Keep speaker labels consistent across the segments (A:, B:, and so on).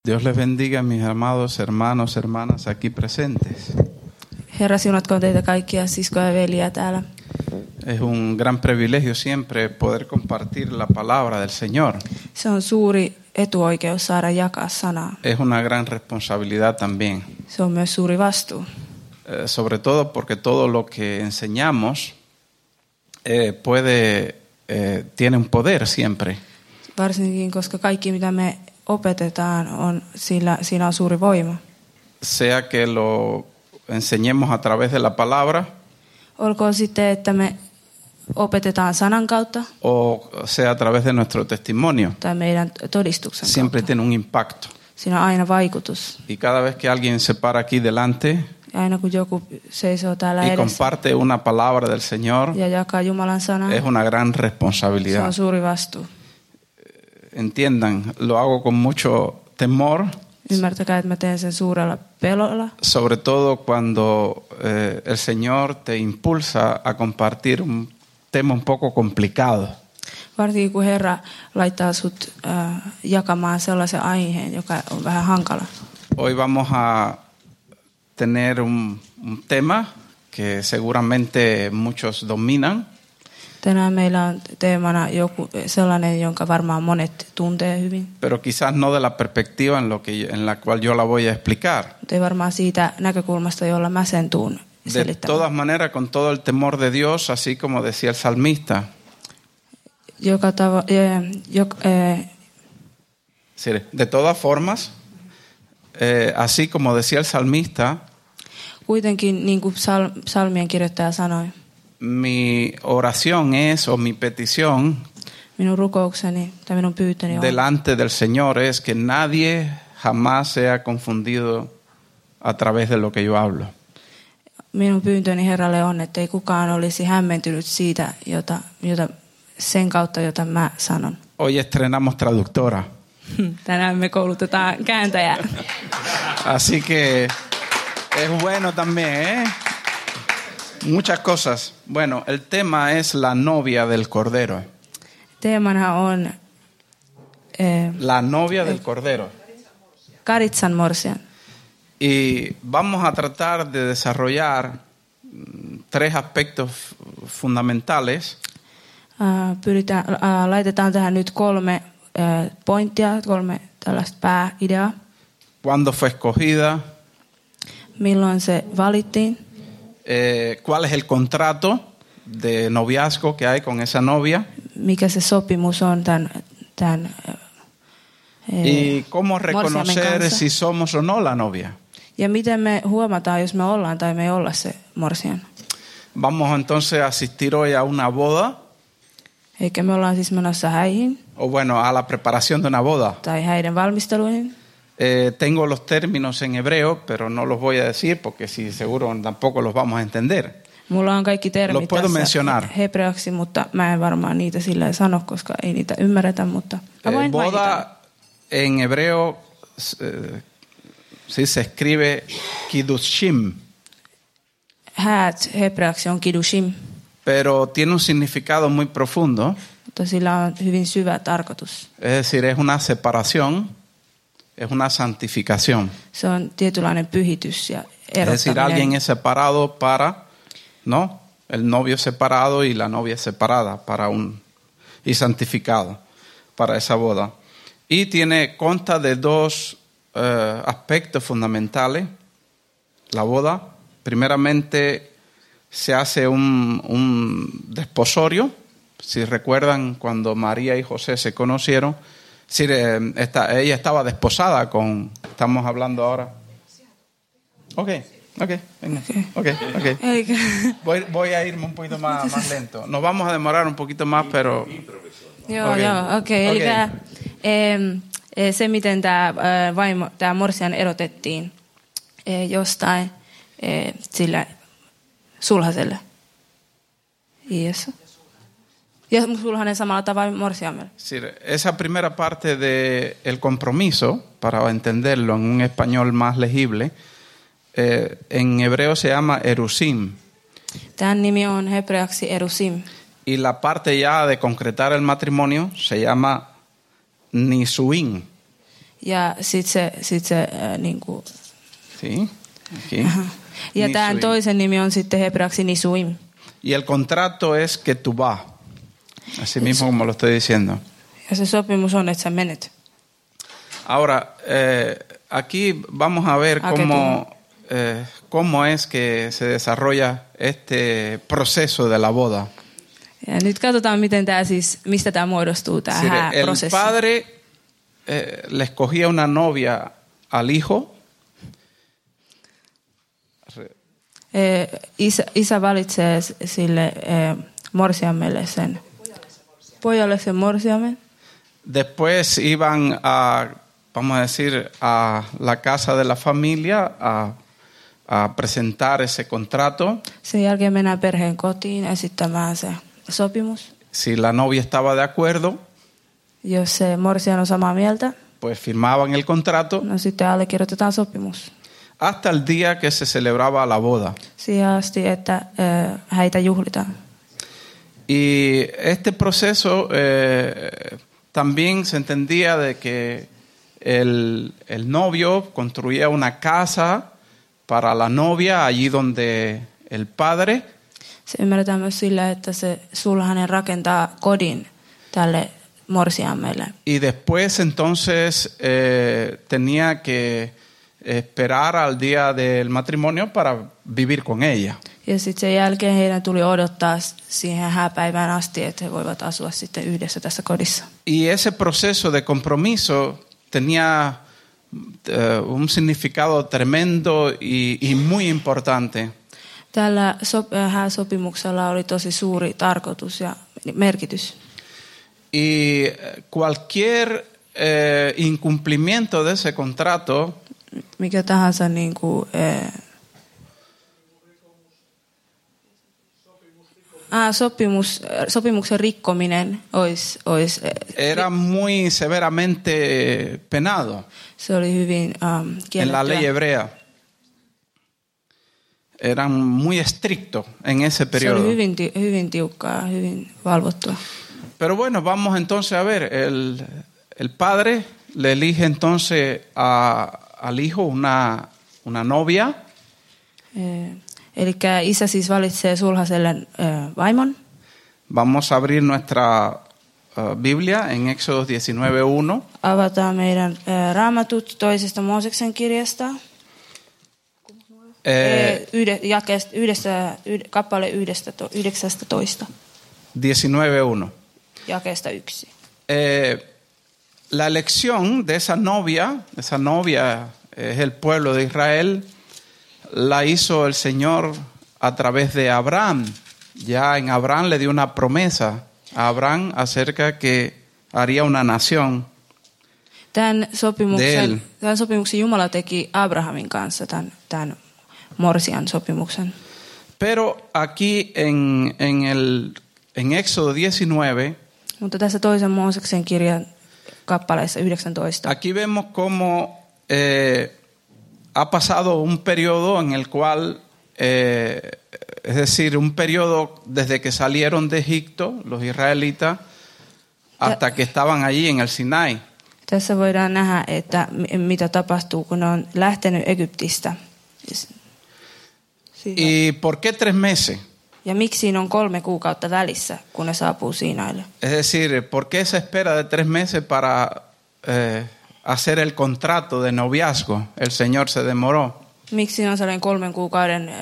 A: Dios les bendiga, mis amados hermanos, hermanas aquí presentes.
B: Herra, siunatkoon teitä kaikkia siskoja ja veljiä täällä.
A: Es un gran privilegio siempre poder compartir la palabra del Señor.
B: Se on suuri etuoikeus saada jakaa sanaa.
A: Es una gran responsabilidad también.
B: Se on myös suuri vastuu.
A: Sobre todo porque todo lo que enseñamos tiene un poder siempre.
B: Varsinkin, koska kaikki mitä me opetetaan, siinä on suuri voima.
A: Sea que lo enseñemos a través de la palabra.
B: Olkoon sitten, että me opetetaan sanan kautta.
A: O sea a través de nuestro testimonio.
B: Tai meidän todistuksen
A: siempre
B: kautta.
A: Tiene un impacto.
B: Siinä on aina vaikutus.
A: Y cada vez que alguien se para aquí delante
B: Aina kun joku seisoo täällä
A: y
B: edessä
A: comparte una palabra del Señor,
B: ja jakaa Jumalan sanaa,
A: es una gran
B: se
A: responsabilidad.
B: on suuri vastuu.
A: Entiendan, lo hago con mucho temor.
B: Ymmärtäkää, että mä teen sen suurella pelolla.
A: Sobre todo cuando el Señor te impulsa a compartir un tema un poco complicado.
B: Varsinkin kun Herra laittaa sut jakamaan sellaisen aiheen, joka on vähän hankala.
A: Hoy vamos a tener un tema que seguramente muchos dominan.
B: Tänään meillä on teemana joku sellainen, jonka varmaan monet tuntee hyvin.
A: Pero quizás no de la perspectiva en la cual yo la voy a explicar.
B: Mutta ei varmaan siitä näkökulmasta, jolla mä sen tuun
A: De
B: selittämään.
A: todas maneras, con todo el temor de Dios, así como decía el salmista. De todas formas, así como decía el salmista,
B: kuitenkin niin kuin psalmien kirjoittaja sanoi,
A: mi oración es, o mi petición
B: minun rukoukseni tai minun pyytöni on,
A: delante del Señor es que nadie jamás sea confundido a través de lo que yo hablo.
B: minun pyyntöni Herralle on, että ei kukaan olisi hämmentynyt siitä, sen kautta, jota mä sanon.
A: Hoy estrenamos traductora.
B: Tänään me koulutetaan kääntäjää.
A: Así que es bueno también, ¿eh? Muchas cosas. Bueno, el tema es la novia del Cordero.
B: Teemana on
A: la novia del Cordero.
B: Karitsan morsian.
A: Y vamos a tratar de desarrollar tres aspectos fundamentales.
B: Laitetaan tähän nyt kolme pointtia, kolme tällaista pääideaa.
A: ¿Cuándo fue escogida?
B: Milloin se valittiin?
A: ¿Cuál es el contrato de noviazgo que hay con esa novia?
B: Mikä se sopimus on tämän
A: y cómo reconocer si somos o no la novia.
B: Ja miten me huomataan, jos me ollaan tai me ei olla se morsian.
A: Vamos entonces a asistir hoy a una boda.
B: Eikä me ollaan siis menossa häihin.
A: O bueno, a la preparación de una boda.
B: Tai häiden valmisteluihin.
A: Tengo los términos en hebreo, pero no los voy a decir porque si seguro tampoco los vamos a entender.
B: Mulla on kaikki termit tässä hebreaksi, mutta mä en varmaan niitä sillä sano, koska ei niitä ymmärretä, mutta
A: boda en hebreo se escribe kiddushim.
B: Häät hebreaksi on kiddushim.
A: Pero tiene un significado muy profundo.
B: Mutta sillä on hyvin syvä tarkoitus.
A: Es decir, es una separación, es una santificación.
B: Se on tietynlainen pyhitys ja erottaminen.
A: Es decir, alguien es separado para, ¿no? El novio es separado y la novia es separada y santificado para esa boda. Y consta de dos aspectos fundamentales. La boda, primeramente, se hace un desposorio. Si recuerdan, cuando María y José se conocieron, ella estaba desposada estamos hablando ahora. Venga. Voy a irme un poquito más lento. Nos vamos a demorar un poquito más, pero...
B: Eli se, miten tämä morsian erotettiin jostain sillä sulhaselle. Yes. Ja sulhanen samalla tavalla morsiamelle.
A: Esa primera parte del compromiso, para entenderlo en un español más legible, en hebreo se llama erusim.
B: Tämän nimi on hebreaksi erusim.
A: Y la parte ya de concretar el matrimonio se llama nisuin.
B: Ja sitten se niinku,
A: ¿Sí? Aquí.
B: ja tämän
A: Nisuim.
B: toisen nimi on sitten hebraksi nisuim.
A: Y el contrato es que tú vas. Así mismo como lo estoy diciendo.
B: Ja se sopimus on, että sä menet.
A: Ahora, aquí vamos a ver cómo es que se desarrolla este proceso de la boda.
B: Ja nyt katsotaan, mistä tämä muodostuu, tämä
A: El
B: prosessi.
A: padre le escogía una novia al hijo.
B: Isä valitsee sille morsiamelle sen, pojalle sen morsiamen.
A: Después iban a, vamos a decir, a la casa de la familia a presentar ese contrato.
B: Sen jälkeen mennään perheen kotiin esittämään se sopimus.
A: Si la novia estaba de acuerdo,
B: Jos se morsian on samaa mieltä,
A: pues firmaban el contrato
B: no sitten allekirjoitetaan sopimus.
A: hasta el día que se celebraba la boda.
B: Siihen asti, että häitä juhlitaan.
A: Y este proceso también se entendía de que el novio construía una casa para la novia allí donde el padre
B: Se ymmärretään myös sillä, että se sulhanen rakentaa kodin tälle morsiamelle.
A: y después entonces tenía que esperar al día del matrimonio para vivir con ella.
B: Ja sitten sen jälkeen heidän tuli odottaa siihen hääpäivään asti, että he voivat asua sitten yhdessä tässä kodissa.
A: Y ese proceso de compromiso tenía un significado tremendo y muy importante.
B: Tällä hääsopimuksella oli tosi suuri tarkoitus ja merkitys.
A: Y cualquier incumplimiento de ese contrato
B: Mikä tahansa niin kuin, sopimuksen rikkominen olisi
A: era muy severamente penado
B: se oli hyvin
A: en la ley
B: kiellettyä.
A: hebrea. Eran muy estrictos en ese
B: Se
A: periodo.
B: oli hyvin tiukkaa, hyvin valvottua.
A: Pero bueno, vamos entonces a ver. El padre le elige entonces al hijo una novia.
B: Eli isä siis valitsee sulhaselle vaimon.
A: Vamos a abrir nuestra Biblia en Éxodo 19:1.
B: Avataan meidän raamatut toisesta Mooseksen kirjasta. Kappale 19.
A: 19:1.
B: Jakeesta 1.
A: La elección de esa novia es el pueblo de Israel, la hizo el Señor a través de Abraham. Ya en Abraham le dio una promesa a Abraham acerca que haría una nación.
B: Tämän sopimuksen Jumala teki Abrahamin kanssa, tämän morsian sopimuksen.
A: Pero aquí en Éxodo 19,
B: Mutta tässä toisen Mooseksen kirjan kappaleessa 19.
A: aquí vemos cómo ha pasado un periodo en el cual, es decir, un periodo desde que salieron de Egipto, los israelitas, hasta que estaban allí en el Sinai.
B: Tässä voidaan nähdä, että mitä tapahtuu, kun ne on lähtenyt Egyptistä.
A: ¿Y por qué 3 meses?
B: Ja miksi siinä on 3 kuukautta välissä, kun ne saapuu Siinaille?
A: Es decir, ¿por qué se espera de 3 meses para hacer el contrato de noviazgo? El Señor se demoró.
B: Miksi siinä on sellainen 3 kuukauden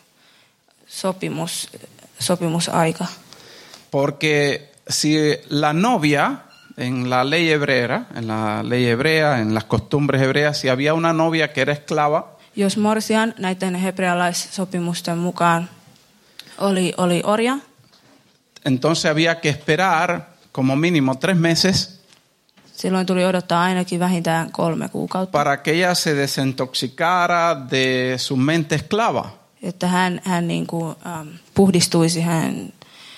B: sopimusaika?
A: Porque si la novia, en la ley hebrea, en las costumbres hebreas, si había una novia que era esclava,
B: Jos morsian näiden hebrealaissopimusten mukaan oli orja,
A: entonces había que esperar como mínimo 3 meses
B: silloin tuli odottaa ainakin vähintään 3 kuukautta,
A: para que ella se desintoxicara de su mente esclava.
B: että hän niin kuin, puhdistuisi hän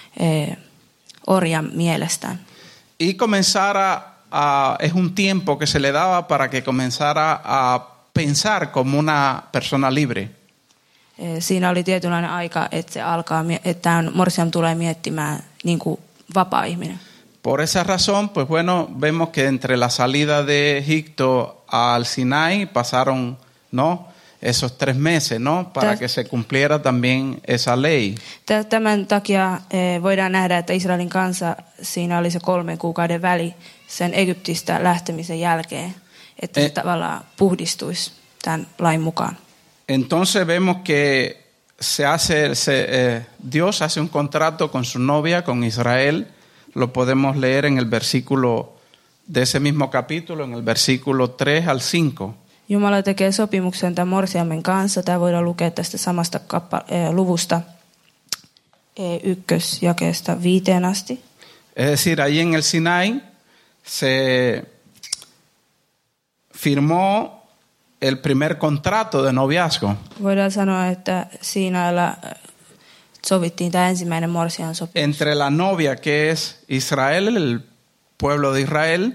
B: orjan mielestään.
A: Y comenzara es un tiempo que se le daba para que comenzara a pensar como una persona libre.
B: Siinä oli tietynlainen aika, että se alkaa, että morsian tulee miettimään niin kuin vapaa ihminen.
A: Por esa razón, pues bueno, vemos que entre la salida de Egipto al Sinai pasaron, ¿no?, esos 3 meses, ¿no?, para que se cumpliera también esa ley.
B: Tämän takia voidaan nähdä, että Israelin kansa, siinä oli se 3 kuukauden väli sen Egyptistä lähtemisen jälkeen, että se tavallaan puhdistuisi tämän lain mukaan.
A: Entonces vemos que Dios hace un contrato con su novia, con Israel. Lo podemos leer en el versículo de ese mismo capítulo, en el versículo 3 al 5.
B: Jumala tekee sopimuksen tämän morsiamen kanssa. Tämä voidaan lukea tästä samasta luvusta 1 jakeesta 5 asti.
A: Es decir, ahí en el Sinai se firmó el primer contrato de noviazgo.
B: Voidaan sanoa, että Siinailla sovittiin tämä ensimmäinen morsian sopimus.
A: Entre la novia, que es Israel, el pueblo de Israel,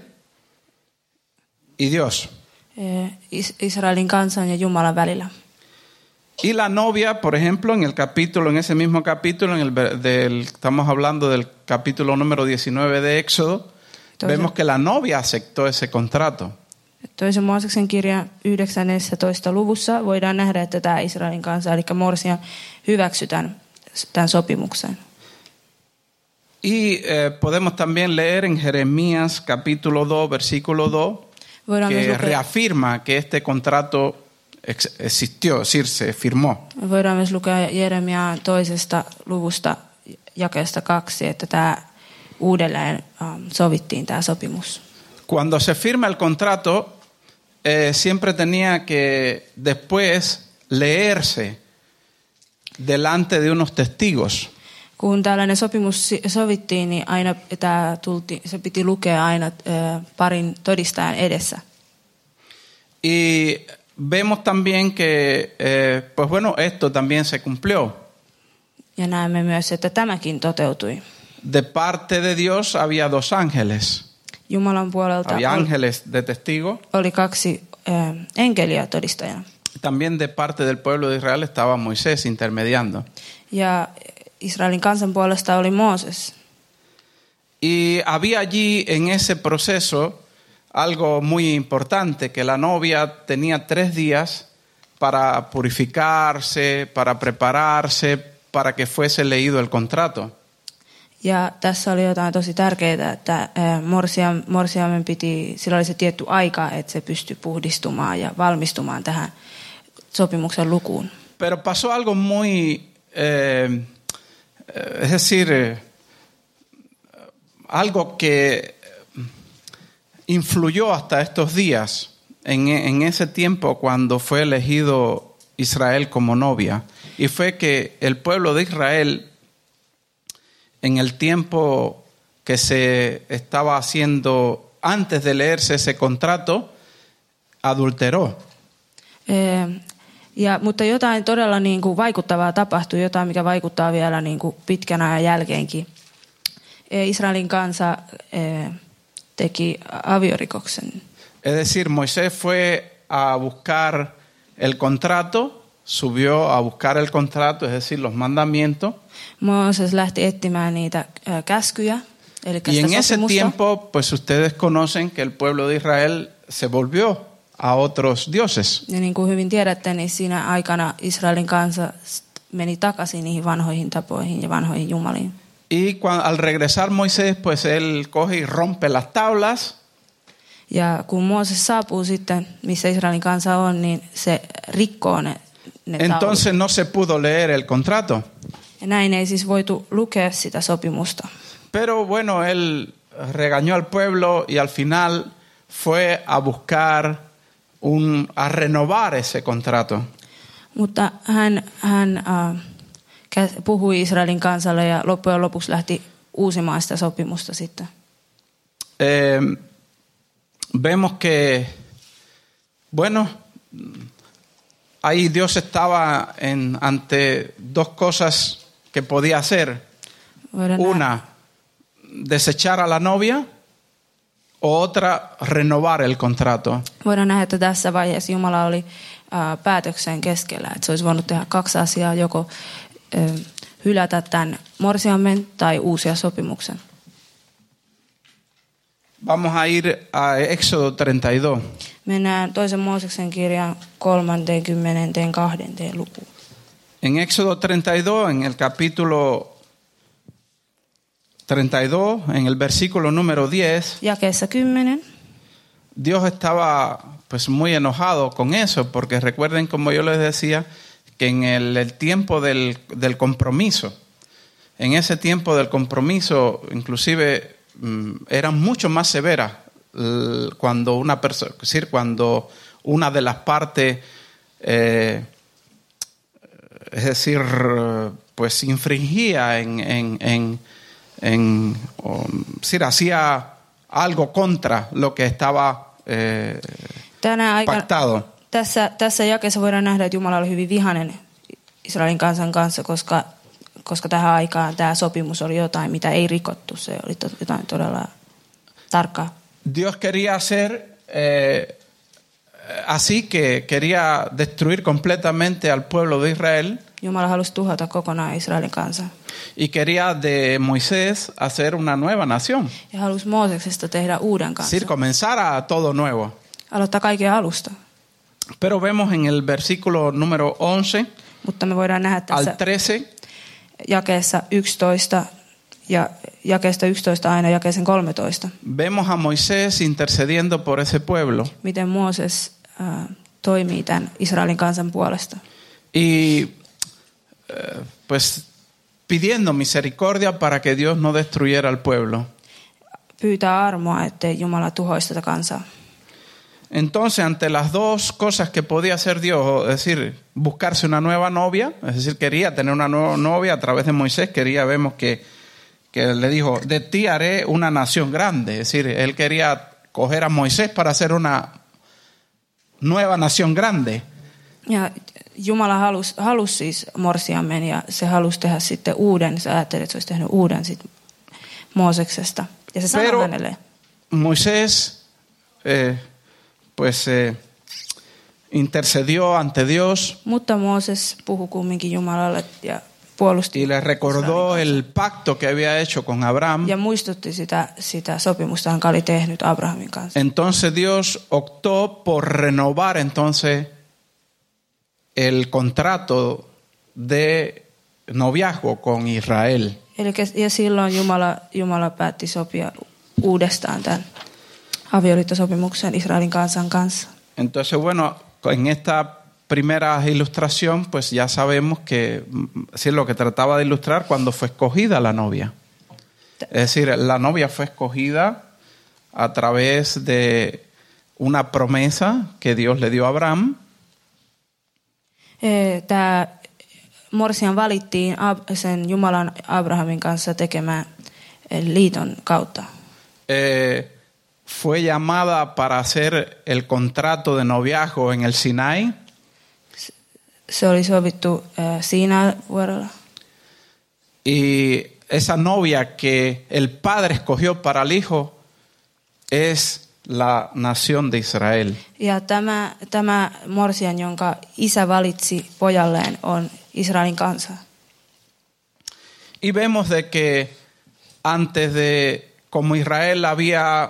A: y Dios.
B: Israelin kansan ja Jumalan välillä.
A: Y la novia, por ejemplo, en ese mismo capítulo, estamos hablando del capítulo número 19 de Éxodo, vemos que la novia aceptó ese contrato.
B: Toisen Mooseksen kirjan 19. luvussa voidaan nähdä, että tämä Israelin kansa, eli morsian, hyväksyi tämän sopimuksen.
A: Y podemos también leer en Jeremías capítulo 2, versículo 2, que reafirma que este contrato existió, es decir, se firmó.
B: Voidaan myös lukea Jeremiaan 2. luvusta jakeesta 2, että tämä uudelleen sovittiin tämä sopimus.
A: Cuando se firma el contrato, siempre tenía que después leerse delante de unos testigos.
B: Kun tällainen sopimus sovittiin, niin aina se piti lukea aina parin todistajan edessä.
A: Y vemos también que, pues bueno, esto también se cumplió.
B: Ja näemme myös, että tämäkin toteutui.
A: De parte de Dios había 2 ángeles.
B: Jumalan puolelta
A: había ángeles de testigo.
B: Oli 2 enkeliä todistajana.
A: También de parte del pueblo de Israel estaba Moisés intermediando.
B: Ja Israelin kansan puolesta oli Mooses.
A: Y había allí en ese proceso algo muy importante, que la novia tenía 3 días para purificarse, para prepararse, para que fuese leído el contrato.
B: Ja tässä oli jotain tosi tärkeää, että morsiamen sillä oli se tietty aika, että se pystyi puhdistumaan ja valmistumaan tähän sopimuksen lukuun.
A: Pero pasó algo muy, es decir, algo que influyó hasta estos días en ese tiempo cuando fue elegido Israel como novia. Y fue que el pueblo de Israel, en el tiempo que se estaba haciendo antes de leerse ese contrato, adulteró.
B: Mutta jotain todella niin kuin vaikuttavaa tapahtui, jotain mikä vaikuttaa vielä niin kuin pitkän ajan jälkeenkin. Israelin kansa teki aviorikoksen.
A: Es decir, Moisés fue a buscar el contrato, subió a buscar el contrato, es decir, los mandamientos.
B: Mooses lähti etsimään niitä käskyjä, eli
A: y en ese
B: sopimusta.
A: tiempo, pues ustedes conocen que el pueblo de Israel se volvió a otros dioses.
B: Ja niin kuin hyvin tiedätte, niin siinä aikana Israelin kansa meni takaisin niihin vanhoihin tapoihin ja vanhoihin jumaliin.
A: Y al regresar Moisés, pues él coge y rompe las tablas.
B: Ja kun Mooses saapuu sitten, missä Israelin kansa on, niin se rikkoo ne
A: Entonces
B: taulut.
A: no se pudo leer el contrato.
B: Ja näin ei siis voitu lukea sitä sopimusta.
A: Pero bueno, él regañó al pueblo y al final fue a buscar a renovar ese contrato.
B: Mutta hän puhui Israelin kansalle ja loppujen lopuksi lähti uusimaan sitä sopimusta sitten.
A: Vemos que, bueno, ahí Dios estaba ante 2 cosas que podía hacer. Una, desechar a la novia, o otra, renovar el contrato.
B: Voidaan nähdä, että tässä vaiheessa Jumala oli päätöksen keskellä. Että se olisi voinut tehdä 2 asiaa, joko hylätä tämän morsiamen tai uusia sopimuksen.
A: Vamos a ir a Éxodo 32.
B: Mennään toisen Mooseksen kirjan 32. lukuun.
A: En Éxodo 32, en el capítulo 32, en el versículo número 10,
B: Jakeessa 10.
A: Dios estaba pues muy enojado con eso, porque recuerden, como yo les decía, que en el tiempo del compromiso, en ese tiempo del compromiso, inclusive eran mucho más severas cuando una persona, es decir, cuando una de las partes, es decir, pues infringía decir, hacía algo contra lo que estaba pactado.
B: Tässä jakeessa voidaan nähdä, että Jumala oli hyvin vihainen Israelin kansan kanssa, koska tähän aikaan tämä sopimus oli jotain, mitä ei rikottu. Se oli jotain todella tarkkaa.
A: Dios quería hacer así que quería destruir completamente al pueblo de Israel.
B: Jumala halusi tuhota kokonaan Israelin kansan.
A: Y quería de Moisés hacer una nueva nación.
B: Ja halusi Mooseksesta tehdä uuden
A: Es
B: kansan.
A: decir, comenzar a todo nuevo.
B: Aloittaa kaiken alusta.
A: Pero vemos en el versículo número 11
B: Mutta me voidaan nähdä
A: al
B: tässä
A: 13,
B: jakeessa 11 ja jakeesta 11 aina jakeeseen 13.
A: vemos a Moisés intercediendo por ese pueblo.
B: Miten Mooses toimii tämän Israelin kansan puolesta.
A: Y pues pidiendo misericordia para que Dios no destruyera al pueblo.
B: Pyytää armoa, ettei Jumala tuhoisi tätä kansaa.
A: Entonces, ante las dos cosas que podía hacer Dios, es decir, buscarse una nueva novia, es decir, quería tener una nueva novia a través de Moisés, vemos que le dijo, de ti haré una nación grande. Es decir, él quería coger a Moisés para hacer una nueva nación grande.
B: Ja Jumala halusi siis morsiamen ja se halusi tehdä sitten uuden. Se ajatteli, että se olisi tehnyt uuden sitten Mooseksesta. Ja se sanoi hänelle.
A: Moisés intercedió ante Dios.
B: Mutta Mooses puhui kumminkin Jumalalle ja puolusti.
A: Y le recordó el pacto que había hecho con Abraham.
B: Ja muistutti sitä sopimusta, jonka oli tehnyt Abrahamin kanssa.
A: Entonces Dios optó por renovar entonces el contrato de noviazgo con Israel.
B: Ja silloin Jumala päätti sopia uudestaan tämän avioliittosopimuksen Israelin kansan kanssa.
A: Entonces, bueno, en esta primera ilustración, pues ya sabemos que es lo que trataba de ilustrar cuando fue escogida la novia. Es decir, la novia fue escogida a través de una promesa que Dios le dio a Abraham.
B: Tämä morsian valittiin sen Jumalan Abrahamin kanssa tekemään liiton kautta.
A: Fue llamada para hacer el contrato de noviazgo en el Sinai.
B: Se oli sovittu Siinain vuorella.
A: Y esa novia que el padre escogió para el hijo es la nación de Israel.
B: Ja tämä morsian, jonka isä valitsi pojalleen, on Israelin kansa.
A: Y vemos de que antes de, como Israel había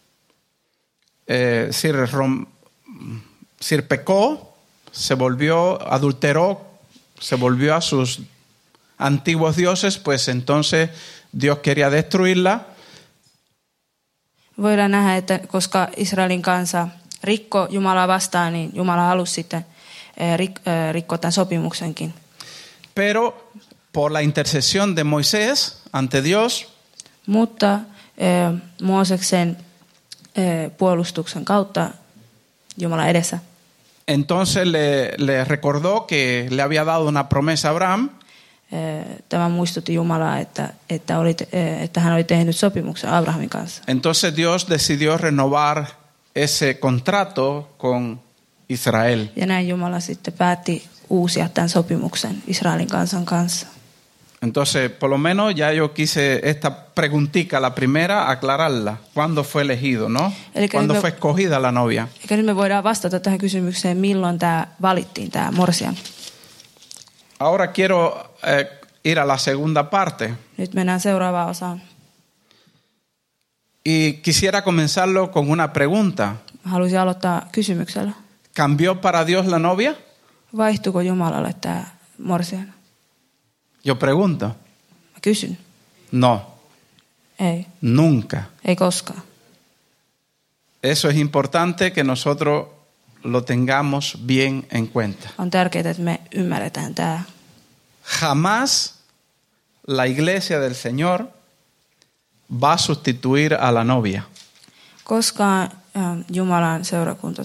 A: pecó, se volvió, adulteró, se volvió a sus antiguos dioses, pues entonces Dios quería destruirla.
B: Voidaan nähdä, että koska Israelin kansa rikkoi Jumalaa vastaan, niin Jumala halusi sitten rikkoa tämän sopimuksenkin.
A: Pero por la intercesión de Moisés ante Dios,
B: mutta Mooseksen puolustuksen kautta Jumala edessä.
A: Entonces le recordó que le había dado una promesa a Abraham.
B: Tämä muistutti Jumalaa, että hän oli tehnyt sopimuksen Abrahamin kanssa.
A: Entonces Dios decidió renovar ese contrato con Israel.
B: Ja näin Jumala sitten päätti uusia tämän sopimuksen Israelin kansan kanssa.
A: Entonces, por lo menos ya yo quise esta preguntica, la primera, aclararla. ¿Cuándo fue elegido, no? ¿Cuándo fue escogida la novia?
B: Eikä nyt me voidaan vastata tähän kysymykseen, milloin tämä valittiin, tämä morsian.
A: Ahora quiero ir a la segunda parte.
B: Nyt mennään seuraavaan osaan.
A: Y quisiera comenzarlo con una pregunta.
B: Haluaisin aloittaa kysymyksellä.
A: ¿Cambió para Dios la novia?
B: Vaihtuiko Jumalalle tämä morsian?
A: Yo pregunto.
B: Mä kysyn.
A: No,
B: Ei.
A: nunca.
B: Ei koskaan.
A: Eso es importante que nosotros lo tengamos bien en cuenta.
B: On tärkeää, että me ymmärretään tämä.
A: Jamás la iglesia del Señor va a sustituir a la novia.
B: Koskaan Jumalan seurakunta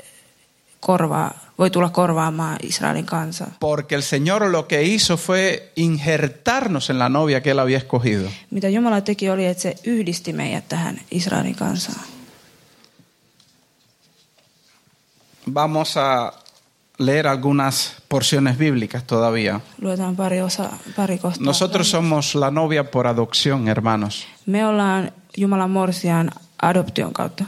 B: voi tulla korvaamaan Israelin kansaa.
A: Porque el Señor lo que hizo fue injertarnos en la novia que él había escogido.
B: Mitä Jumala teki oli, että se yhdisti meidät tähän Israelin kansaan.
A: Vamos a leer algunas porciones bíblicas todavía.
B: Luetaan pari kohtaa.
A: Nosotros somos la novia por adopción, hermanos.
B: Me ollaan Jumalan morsian adoption kautta.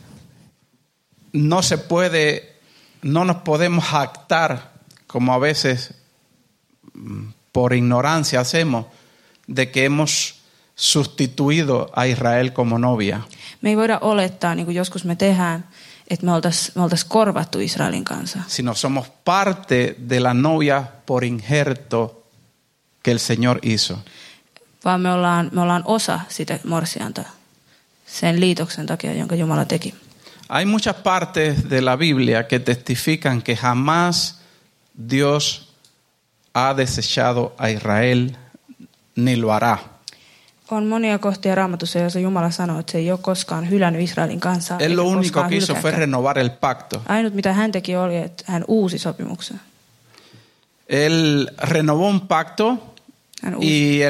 A: No nos podemos jactar, como a veces por ignorancia hacemos, de que hemos sustituido a Israel como novia.
B: Me ei voida olettaa, niin kuin joskus me tehdään, että me oltais korvattu Israelin kanssa.
A: Sino somos parte de la novia por injerto que el Señor hizo.
B: Vaan me ollaan osa sitä morsianta sen liitoksen takia, jonka Jumala teki.
A: Hay muchas partes de la Biblia que testifican que jamás Dios ha desechado a Israel ni lo hará.
B: On monia kohtia Raamatussa, joissa Jumala sanoo, että se ei ole koskaan hylännyt Israelin kansaa.
A: Él lo único que hizo fue renovar el pacto.
B: Ainut mitä hän teki oli, että hän uusi sopimuksen.
A: Él renovó un pacto y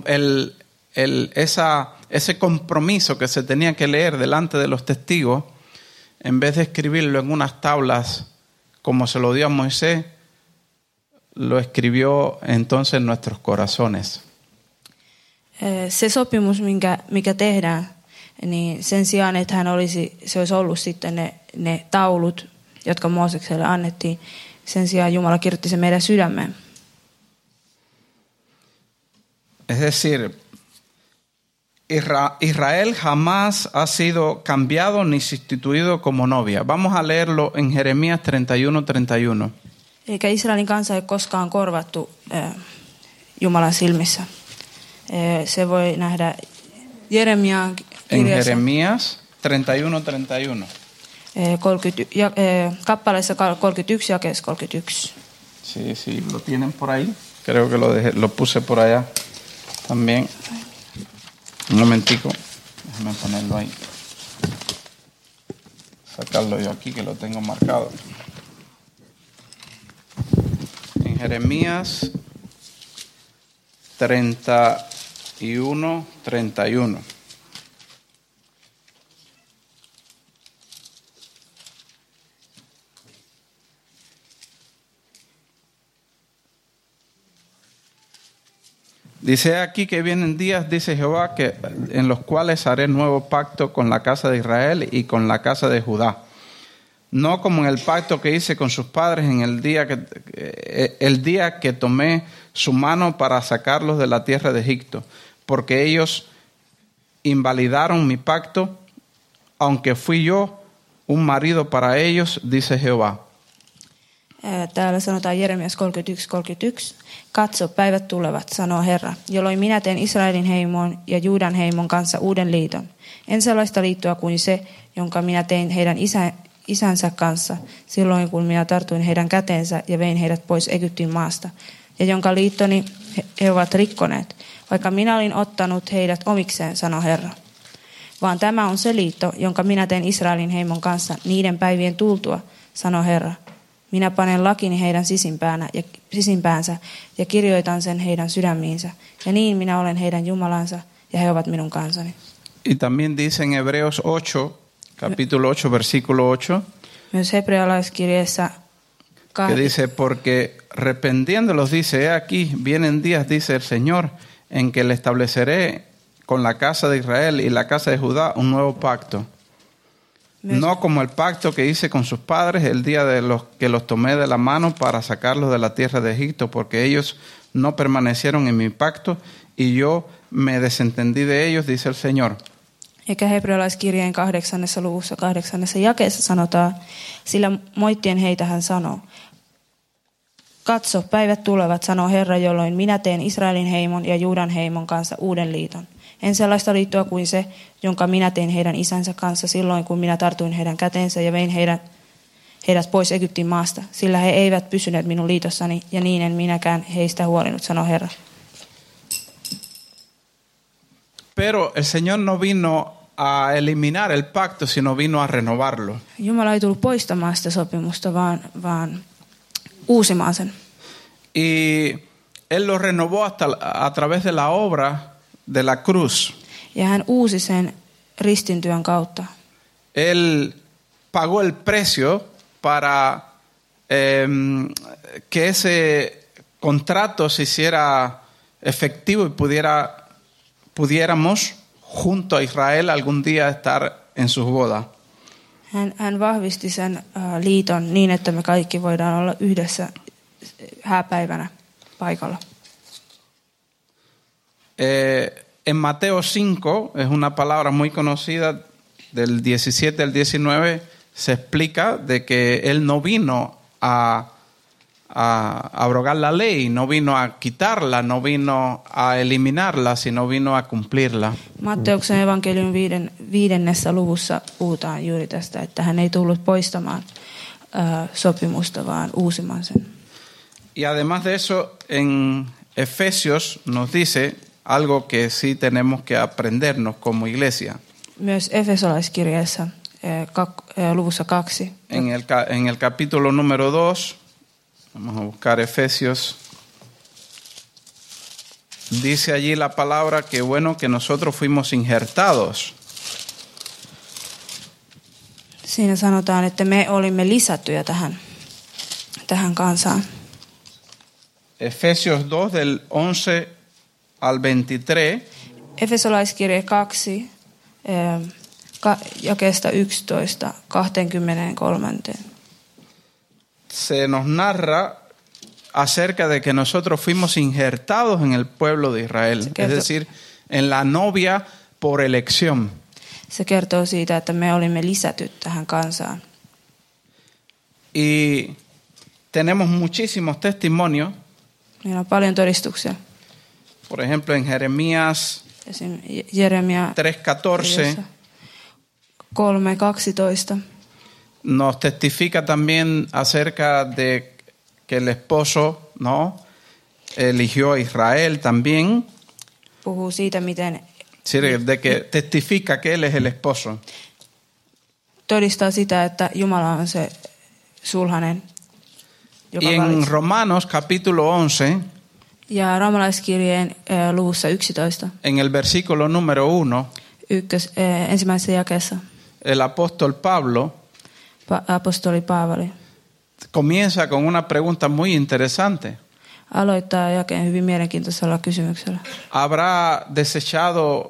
A: ese compromiso que se tenía que leer delante de los testigos, en vez de escribirlo en unas tablas como se lo dio a Moisés, lo escribió entonces en nuestros corazones.
B: Se sopimus, mikä tehdään, niin sen sijaan, että se olisi ollut sitten ne taulut, jotka Moosekselle annettiin, sen sijaan Jumala kirjoitti sen meidän sydämeen.
A: Es decir, Israel jamás ha sido cambiado ni sustituido como novia. Vamos a leerlo en Jeremías 31:31.
B: Eikä Israelin kansa ei koskaan korvattu Jumalan silmissä. Se voi nähdä Jeremiaan kirjassa.
A: En Jeremías 31:31.
B: Kappaleessa 31 jakeessa 31.
A: Sí, lo tienen por ahí. Creo que lo puse por allá también. Un momentico, déjame ponerlo ahí. Sacarlo yo aquí que lo tengo marcado. En Jeremías 31:31. Dice aquí que vienen días, dice Jehová, que en los cuales haré nuevo pacto con la casa de Israel y con la casa de Judá. No como en el pacto que hice con sus padres en el día que tomé su mano para sacarlos de la tierra de Egipto, porque ellos invalidaron mi pacto, aunque fui yo un marido para ellos, dice Jehová.
B: Täällä sanotaan Jeremias 31:31. Katso, päivät tulevat, sanoo Herra, jolloin minä teen Israelin heimon ja Juudan heimon kanssa uuden liiton. En sellaista liittoa kuin se, jonka minä tein heidän isänsä kanssa, silloin kun minä tartuin heidän käteensä ja vein heidät pois Egyptin maasta, ja jonka liittoni he ovat rikkoneet, vaikka minä olin ottanut heidät omikseen, sanoo Herra. Vaan tämä on se liitto, jonka minä teen Israelin heimon kanssa niiden päivien tultua, sanoo Herra. Minä panen lakini heidän sisimpäänsä ja kirjoitan sen heidän sydämiinsä. Ja niin minä olen heidän Jumalansa ja he ovat minun kansani.
A: Y también dice en Hebreos 8, capítulo 8, versículo 8.
B: Myös hebrealaiskirjeessä
A: que dice, porque rependiéndolos, dice, he aquí, vienen días, dice el Señor, en que le estableceré con la casa de Israel y la casa de Judá un nuevo pacto. No como el pacto que hice con sus padres el día que los tomé de la mano para sacarlos de la tierra de Egipto, porque ellos no permanecieron en mi pacto y yo me desentendí de ellos, dice el Señor.
B: Eikä hebrealaiskirjeen 8. luvussa 8. jakeessa sanotaan, sillä moittien heitä hän sanoo. Katso, päivät tulevat, sanoo Herra, jolloin minä teen Israelin heimon ja Juudan heimon kanssa uuden liiton. En sellaista liittoa kuin se, jonka minä tein heidän isänsä kanssa silloin, kun minä tartuin heidän käteensä ja vein heidät pois Egyptin maasta. Sillä he eivät pysyneet minun liitossani ja niin en minäkään heistä huolinut, sanoo Herra.
A: Pero el Señor no vino a eliminar el pacto, sino vino a renovarlo.
B: Jumala ei tullut poistamaan sitä sopimusta, vaan uusimaan sen.
A: Y Él lo renovó hasta a través de la obra de la cruz.
B: Ja hän uusi sen ristintyön kautta.
A: Él pagó el precio para que ese contrato se hiciera efectivo y pudiéramos junto a Israel algún día estar en sus bodas.
B: Hän vahvisti sen liiton niin, että me kaikki voidaan olla yhdessä hääpäivänä paikalla.
A: En Mateo 5, es una palabra muy conocida, del 17 al 19, se explica de que Él no vino a abrogar la ley, no vino a quitarla, no vino a eliminarla, sino vino a cumplirla.
B: Matteuksen evankelium 5. luvussa puhutaan juuri tästä, että hän ei tullut poistamaan sopimusta, vaan uusimaan sen.
A: Y además de eso, en Efesios nos dice algo que sí tenemos que aprendernos como iglesia.
B: Myös Efesolaiskirjeessä luvussa 2.
A: En el capítulo número 2, vamos a buscar Efesios, dice allí la palabra que bueno, que nosotros fuimos injertados.
B: Siinä sanotaan, että me olimme lisättyjä tähän kansaan.
A: Efesios 2 del 11 al 23.
B: Efesolaiskirje 2, jakeesta 11, 23.
A: Se nos narra acerca de que nosotros fuimos injertados en el pueblo de Israel, es decir, en la novia por elección.
B: Se kertoo siitä, että me olimme lisätyt tähän kansaan.
A: Y tenemos muchísimos testimonios.
B: Meillä on paljon todistuksia.
A: Por ejemplo, en Jeremías 3:14
B: 3:12
A: nos testifica también acerca de que el esposo, ¿no?, eligió a Israel también.
B: Puhuu siitä, miten
A: De que testifica que él es el esposo.
B: Todistaa sitä, että Jumala on se sulhanen, joka
A: Y en
B: valitsi.
A: Romanos capítulo 11,
B: Ja roomalaiskirjeen luvussa 11,
A: en el versículo número 1,
B: ensimmäisessä jakeessa,
A: el apóstol Pablo
B: apostoli Paavali
A: comienza con una pregunta muy interesante.
B: aloittaa jakeen hyvin mielenkiintoisella kysymyksellä.
A: ¿Habrá desechado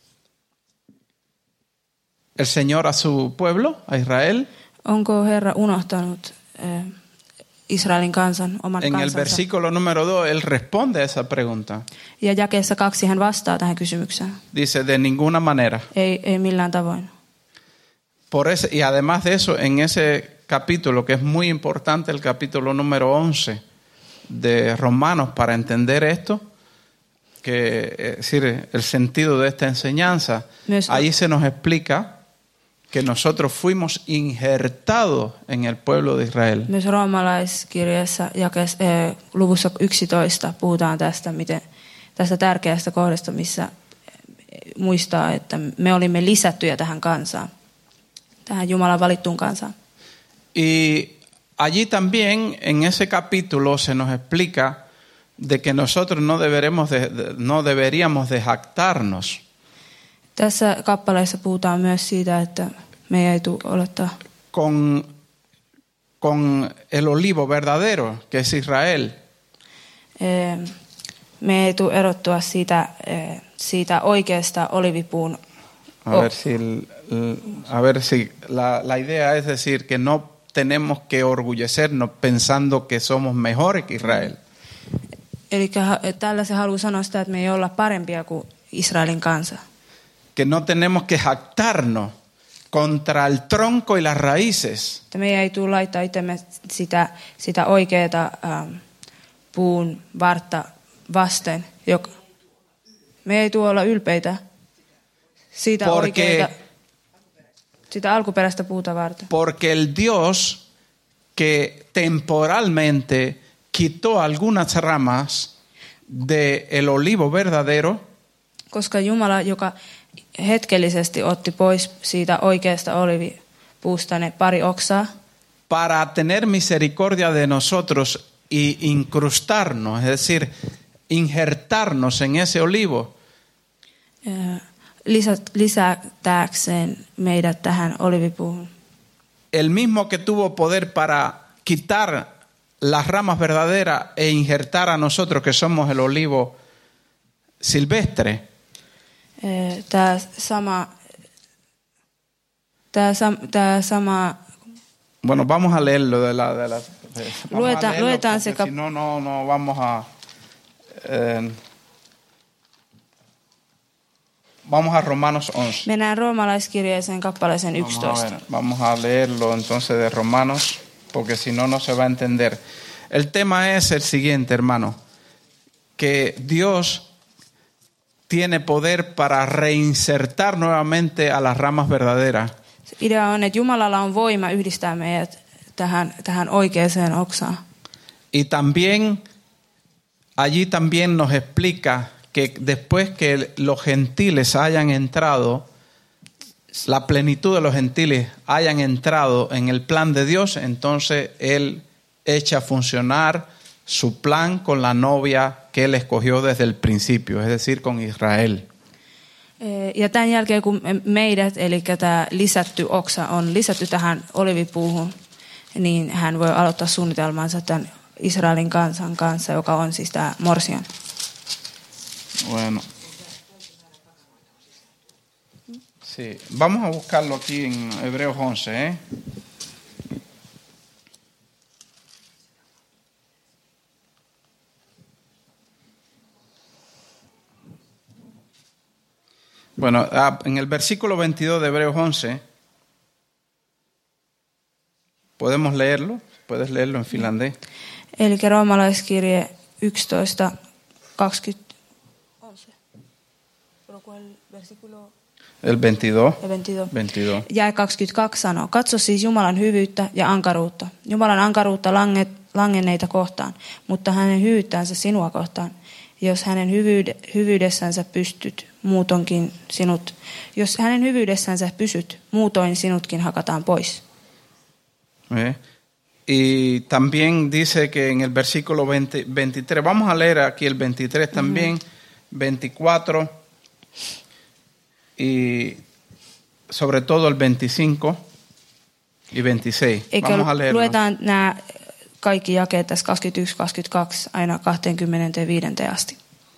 A: el Señor a su pueblo, a Israel?
B: Onko Herra unohtanut Israelin kansan, oman
A: En el
B: kansansa?
A: versículo número 2, él responde a esa pregunta.
B: Ja jakeessa 2 hän vastaa tähän kysymykseen.
A: Dice, de ninguna manera.
B: Ei millään tavoin.
A: Y además de eso, en ese capítulo, que es muy importante, el capítulo número 11 de Romanos, para entender esto, que es decir, el sentido de esta enseñanza, ahí se nos explica que nosotros fuimos injertados en el pueblo de Israel.
B: Myös roomalaiskirjeessä luvussa 11 puhutaan tästä tärkeästä kohdasta, missä muistaa, että me olimme lisättyjä tähän kansaan, tähän Jumalan valittuun kansaan.
A: Y allí también en ese capítulo se nos explica de que nosotros no deberíamos de jactarnos.
B: Tässä kappaleessa puhutaan myös siitä, että me ei tule olettaa
A: con el olivo verdadero, que es Israel.
B: Me ei tule erottua siitä oikeasta olivipuun.
A: A ver si la idea es decir que no tenemos que orgullecernos pensando que somos mejores que Israel.
B: Eli tällä se haluaa sanoa sitä, että me ei olla parempia kuin Israelin kansa.
A: que no tenemos que jactarnos contra el tronco y las raíces.
B: Että meidän ei tule laittaa itsemme sitä oikeaa puun vartta vasten. Me ei tule olla ylpeitä siitä oikeaa, sitä alkuperäistä puuta varten.
A: Porque el Dios que temporalmente quitó algunas ramas del olivo verdadero,
B: koska Jumala, joka hetkellisesti otti pois siitä oikeasta olivipuusta ne pari oksaa,
A: para tener misericordia de nosotros y incrustarnos, es decir, injertarnos en ese olivo,
B: lisätääkseen meidät tähän olivipuuhun.
A: el mismo que tuvo poder para quitar las ramas verdaderas e injertar a nosotros que somos el olivo silvestre.
B: Tämä sama
A: Bueno, vamos a leerlo
B: luetaan se
A: si no vamos a Romanos 11.
B: Mennään roomalaiskirjeeseen kappaleeseen 11.
A: Vamos a leerlo entonces de Romanos, porque si no se va a entender. El tema es el siguiente, hermano, que Dios tiene poder para reinsertar nuevamente a las ramas verdaderas.
B: Idea on, että Jumalalla on voima yhdistää meidät tähän oikeaan oksaan.
A: Y también allí también nos explica que después que los gentiles hayan entrado, la plenitud de los gentiles hayan entrado en el plan de Dios, entonces Él echa a funcionar su plan con la novia que Él escogió desde el principio, es decir, con Israel.
B: Ja tämän jälkeen, kun meidät, eli tämä lisätty oksa on lisätty tähän olivipuuhun, niin hän voi aloittaa suunnitelmansa tämän Israelin kansan kanssa, joka on siis tämä morsian.
A: Bueno. Sí, vamos a buscarlo aquí en Hebreos 11, Bueno, en el versículo 22 de Hebreos 11, ¿podemos leerlo? ¿Puedes leerlo en finlandés?
B: Eli roomalaiskirje 11, 20.
A: El 22.
B: 22. Jae 22 sanoo, katso siis Jumalan hyvyyttä ja ankaruutta. Jumalan ankaruutta langenneita kohtaan, mutta hänen hyvyyttänsä sinua kohtaan. Jos hänen hyvyydessänsä pystyt, muutonkin sinut. Jos hänen hyvyydessänsä pysyt, muutoin sinutkin hakataan pois.
A: Y también dice que en el versículo 23, vamos a leer aquí el 23 también, 24 y sobre todo el 25 y 26. Vamos a leerlo.
B: Luetaan nämä kaikki jakeet tässä 21, 22 aina 25 asti.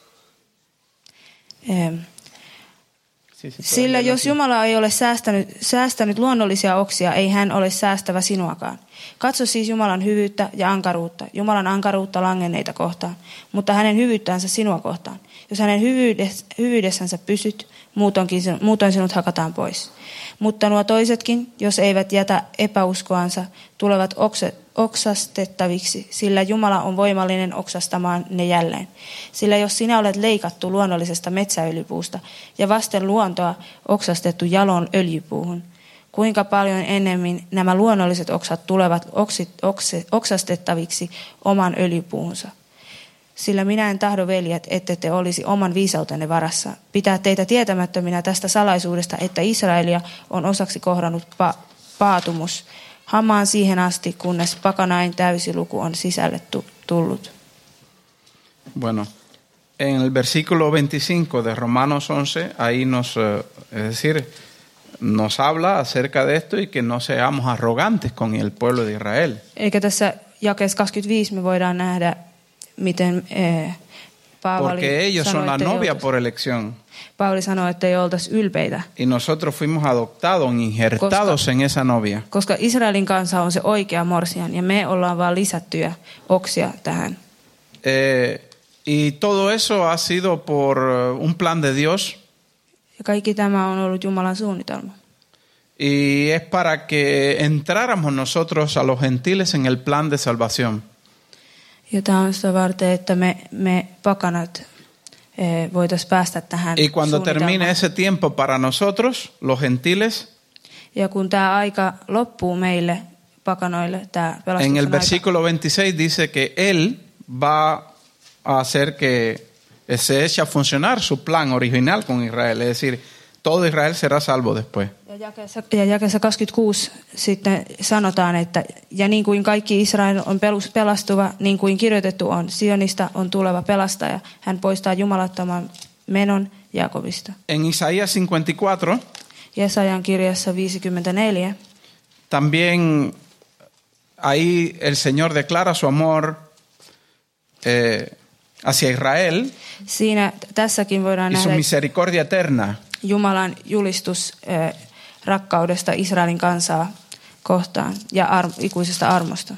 B: Sillä jos Jumala ei ole säästänyt luonnollisia oksia, ei hän ole säästävä sinuakaan. Katso siis Jumalan hyvyyttä ja ankaruutta. Jumalan ankaruutta langenneita kohtaan, mutta hänen hyvyyttänsä sinua kohtaan. Jos hänen hyvyydessänsä pysyt, muutoin sinut hakataan pois. Mutta nuo toisetkin, jos eivät jätä epäuskoansa, tulevat oksastettaviksi, sillä Jumala on voimallinen oksastamaan ne jälleen. Sillä jos sinä olet leikattu luonnollisesta metsäöljypuusta ja vasten luontoa oksastettu jalon öljypuuhun, kuinka paljon ennemmin nämä luonnolliset oksat tulevat oksastettaviksi oman öljypuuhunsa. Sillä minä en tahdo, veljet, ette te olisi oman viisautenne varassa. Pitää teitä tietämättöminä tästä salaisuudesta, että Israelia on osaksi kohdannut paatumus. Hamaan siihen asti, kunnes pakanain täysiluku on sisälle tullut.
A: Bueno, en el versículo 25 de Romanos 11, ahí nos habla acerca de esto y que no seamos arrogantes con el pueblo de Israel.
B: Eikä tässä jakeessa 25 me voidaan nähdä, miten Paavali
A: porque ellos son la novia por elección.
B: Paavali sanoi, että ei oltaisi ylpeitä.
A: Y nosotros fuimos adoptados, injertados en esa novia.
B: Koska Israelin kansa on se oikea morsian ja me ollaan vaan lisättyjä oksia tähän.
A: Y todo eso ha sido por un plan de Dios.
B: Ja kaikki tämä on ollut Jumalan suunnitelma.
A: Y es para que entráramos nosotros a los gentiles en el plan de salvación.
B: Ja tämä on sitä varten, että me pakanat voitaisiin päästä tähän
A: Y cuando termine
B: suunnitelmaan.
A: ese tiempo para nosotros, los gentiles,
B: Ja kun tämä aika loppuu meille pakanoille, tämä
A: en el
B: pelastuksen aika,
A: versículo 26 dice que Él va a hacer que se eche a funcionar su plan original con Israel. Es decir, todo Israel será salvo después.
B: ja jakeessa 26 sitten sanotaan, että ja niin kuin kaikki Israel on pelastuva, niin kuin kirjoitettu on, Sionista on tuleva pelastaja. Hän poistaa jumalattoman menon Jaakobista.
A: En Isaías 54
B: Jesajan kirjassa 54
A: también ahí el Señor declara su amor hacia Israel
B: siinä tässäkin voidaan
A: y su
B: nähdä
A: misericordia eterna.
B: Jumalan julistus rakkaudesta Israelin kansaa kohtaan ja ikuisesta armosta.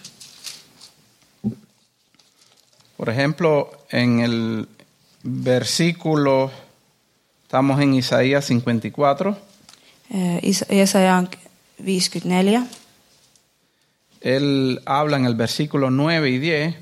A: Por ejemplo, en el versículo, estamos en Isaías 54,
B: Jesajan 54.
A: él habla en el versículo 9 y 10.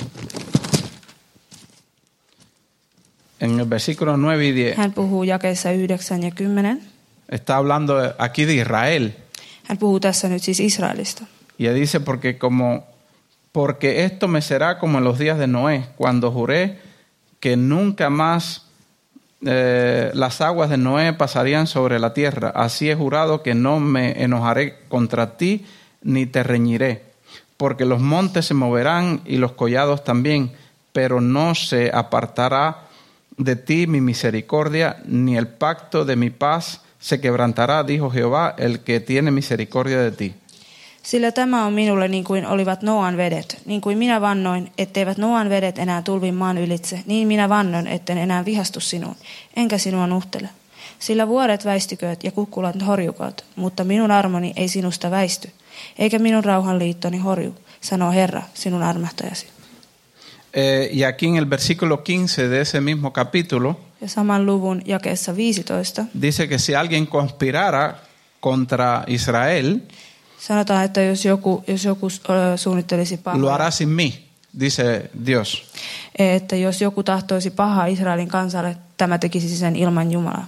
A: En el versículo 9 y 10
B: Hän puhuu jakeissa 9 ja 10.
A: está hablando aquí de Israel.
B: Hän puhuu tässä nyt siis Israelista.
A: Y él dice, porque esto me será como en los días de Noé, cuando juré que nunca más las aguas de Noé pasarían sobre la tierra. Así he jurado que no me enojaré contra ti ni te reñiré, porque los montes se moverán y los collados también, pero no se apartará de ti mi misericordia, ni el pacto de mi paz se quebrantará, dijo Jehová, el que tiene misericordia de ti.
B: Sillä tämä on minulle niin kuin olivat Noan vedet. Niin kuin minä vannoin, etteivät Noan vedet enää tulvi maan ylitse, niin minä vannon, etten enää vihastu sinuun, enkä sinua nuhtele. Sillä vuoret väistykööt ja kukkulat horjukoot, mutta minun armoni ei sinusta väisty, eikä minun rauhanliittoni horju, sanoo Herra, sinun armahtajasi.
A: Y aquí en el versículo 15 de ese mismo capítulo,
B: Ja saman luvun jakeessa 15
A: dice que si alguien conspirara contra Israel,
B: sanotaan, että jos joku suunnittelisi
A: lo
B: pahaa,
A: hará sin mí, dice Dios.
B: että jos joku tahtoisi pahaa Israelin kansalle, tämä tekisi sen ilman Jumalaa.